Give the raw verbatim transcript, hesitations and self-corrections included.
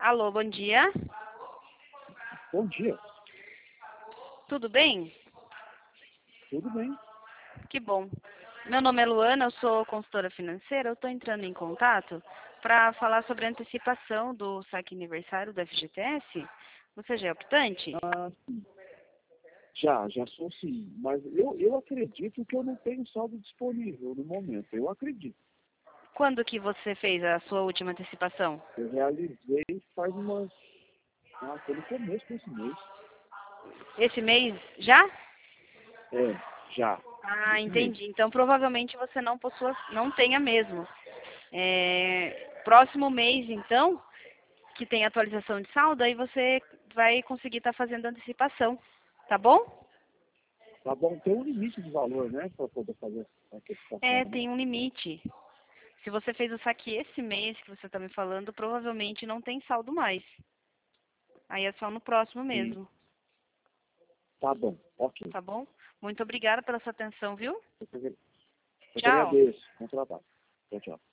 Alô, bom dia. Bom dia. Tudo bem? Tudo bem? Que bom. Meu nome é Luana, eu sou consultora financeira. Eu estou entrando em contato para falar sobre a antecipação do saque aniversário do F G T S. Você já é optante? Ah, sim. Já, já sou sim. Mas eu, eu acredito que eu não tenho saldo disponível no momento. Eu acredito. Quando que você fez a sua última antecipação? Eu realizei faz umas... Ah, foi no começo desse mês. Esse mês já? É, já. Ah, Esse mês. entendi. Então provavelmente você não possua, não tenha mesmo. É, próximo mês, então, que tem atualização de saldo, aí você vai conseguir estar fazendo antecipação, tá bom? Tá bom, tem um limite de valor, né? Para poder fazer a antecipação, É, né? tem um limite. Se você fez o saque esse mês que você está me falando, provavelmente não tem saldo mais. Aí é só no próximo Sim. mesmo, Tá bom, ok. tá bom? Muito obrigada pela sua atenção, viu? Eu que agra- eu que Tchau. agradeço. Bom trabalho. Tchau, tchau.